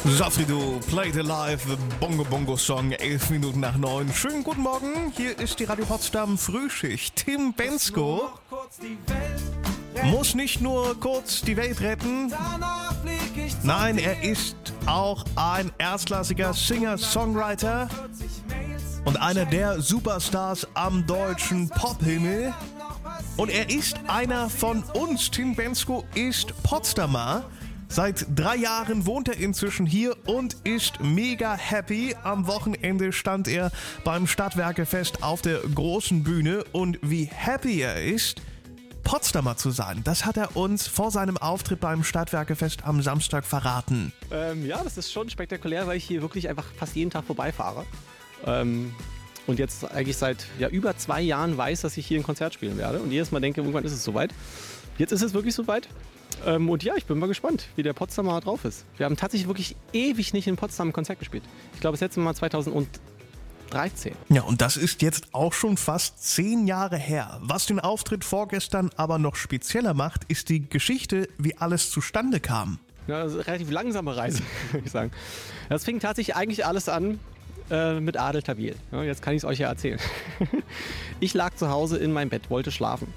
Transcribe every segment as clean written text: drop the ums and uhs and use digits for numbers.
Safrido, Play the Live, Bongo Bongo Song, 11 Minuten nach 9. Schönen guten Morgen, hier ist die Radio Potsdam Frühschicht. Tim Bendzko muss nicht nur kurz die Welt retten, nein, er ist auch ein erstklassiger Singer-Songwriter und einer der Superstars am deutschen Pophimmel. Und er ist einer von uns. Tim Bendzko ist Potsdamer. Seit 3 Jahren wohnt er inzwischen hier und ist mega happy. Am Wochenende stand er beim Stadtwerkefest auf der großen Bühne. Und wie happy er ist, Potsdamer zu sein, das hat er uns vor seinem Auftritt beim Stadtwerkefest am Samstag verraten. Ja, das ist schon spektakulär, weil ich hier wirklich einfach fast jeden Tag vorbeifahre. Und jetzt eigentlich seit über 2 Jahren weiß, dass ich hier ein Konzert spielen werde. Und jedes Mal denke, irgendwann ist es soweit. Jetzt ist es wirklich soweit. Und ja, ich bin mal gespannt, wie der Potsdamer drauf ist. Wir haben tatsächlich wirklich ewig nicht in Potsdam ein Konzert gespielt. Ich glaube, das letzte Mal 2013. Ja, und das ist jetzt auch schon fast 10 Jahre her. Was den Auftritt vorgestern aber noch spezieller macht, ist die Geschichte, wie alles zustande kam. Ja, das ist eine relativ langsame Reise, würde ich sagen. Das fing tatsächlich eigentlich alles an mit Adel Tawil. Ja, jetzt kann ich es euch ja erzählen. Ich lag zu Hause in meinem Bett, wollte schlafen.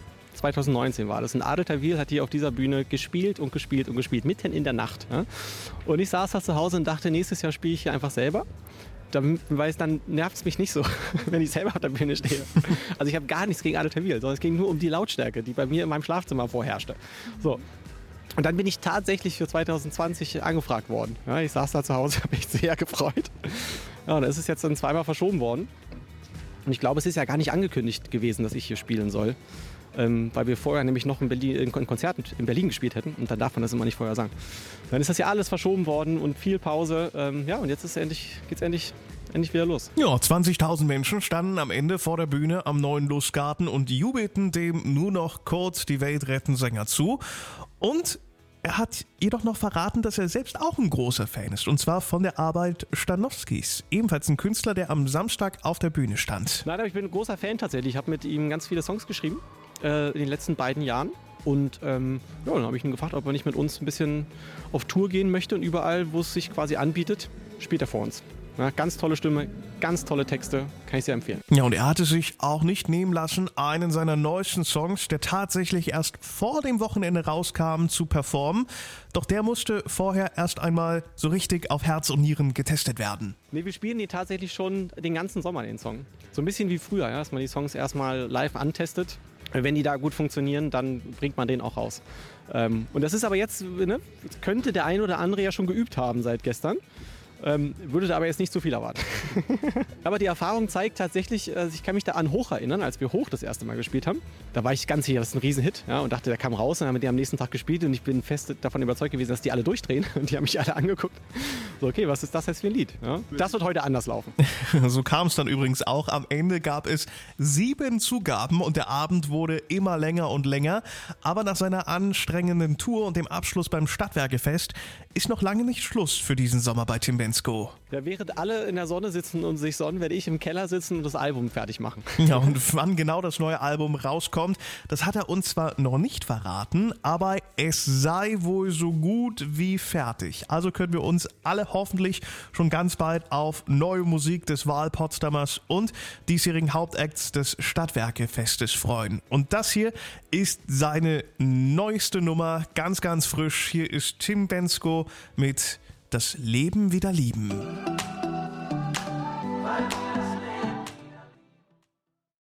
2019 war das. Und Adel Tawil hat hier auf dieser Bühne gespielt, mitten in der Nacht. Ja? Und ich saß da zu Hause und dachte, nächstes Jahr spiele ich hier einfach selber. Dann nervt es mich nicht so, wenn ich selber auf der Bühne stehe. Also ich habe gar nichts gegen Adel Tawil, sondern es ging nur um die Lautstärke, die bei mir in meinem Schlafzimmer vorherrschte. So. Und dann bin ich tatsächlich für 2020 angefragt worden. Ja, ich saß da zu Hause, habe mich sehr gefreut. Ja, und es ist jetzt dann 2-mal verschoben worden. Und ich glaube, es ist ja gar nicht angekündigt gewesen, dass ich hier spielen soll. Weil wir vorher nämlich noch ein Konzert in Berlin gespielt hätten. Und dann darf man das immer nicht vorher sagen. Dann ist das ja alles verschoben worden und viel Pause. Und jetzt geht's endlich wieder los. Ja, 20.000 Menschen standen am Ende vor der Bühne am neuen Lustgarten und jubelten dem nur noch kurz die Welt retten Sänger zu. Und er hat jedoch noch verraten, dass er selbst auch ein großer Fan ist. Und zwar von der Arbeit Stanowskis. Ebenfalls ein Künstler, der am Samstag auf der Bühne stand. Nein, aber ich bin ein großer Fan tatsächlich. Ich habe mit ihm ganz viele Songs geschrieben in den letzten beiden Jahren. Und dann habe ich ihn gefragt, ob er nicht mit uns ein bisschen auf Tour gehen möchte. Und überall, wo es sich quasi anbietet, spielt er vor uns. Ja, ganz tolle Stimme, ganz tolle Texte, kann ich sehr empfehlen. Ja, und er hatte sich auch nicht nehmen lassen, einen seiner neuesten Songs, der tatsächlich erst vor dem Wochenende rauskam, zu performen. Doch der musste vorher erst einmal so richtig auf Herz und Nieren getestet werden. Nee, wir spielen die tatsächlich schon den ganzen Sommer, den Song. So ein bisschen wie früher, ja, dass man die Songs erstmal live antestet. Wenn die da gut funktionieren, dann bringt man den auch raus. Und das ist aber jetzt, könnte der ein oder andere ja schon geübt haben seit gestern. Würde da aber jetzt nicht so viel erwarten. Aber die Erfahrung zeigt tatsächlich, ich kann mich da an Hoch erinnern, als wir Hoch das erste Mal gespielt haben. Da war ich ganz sicher, das ist ein Riesenhit, ja, und dachte, der kam raus und haben wir den am nächsten Tag gespielt und ich bin fest davon überzeugt gewesen, dass die alle durchdrehen und die haben mich alle angeguckt. So, okay, was ist das jetzt für ein Lied? Ja, das wird heute anders laufen. So kam es dann übrigens auch. Am Ende gab es 7 Zugaben und der Abend wurde immer länger und länger. Aber nach seiner anstrengenden Tour und dem Abschluss beim Stadtwerkefest ist noch lange nicht Schluss für diesen Sommer bei Tim Bendzko. Ja, während alle in der Sonne sitzen und sich sonnen, werde ich im Keller sitzen und das Album fertig machen. Ja, und wann genau das neue Album rauskommt, das hat er uns zwar noch nicht verraten, aber es sei wohl so gut wie fertig. Also können wir uns alle hoffentlich schon ganz bald auf neue Musik des Wahlpotsdamers und diesjährigen Hauptacts des Stadtwerkefestes freuen. Und das hier ist seine neueste Nummer, ganz, ganz frisch. Hier ist Tim Bendzko mit Das Leben wieder lieben.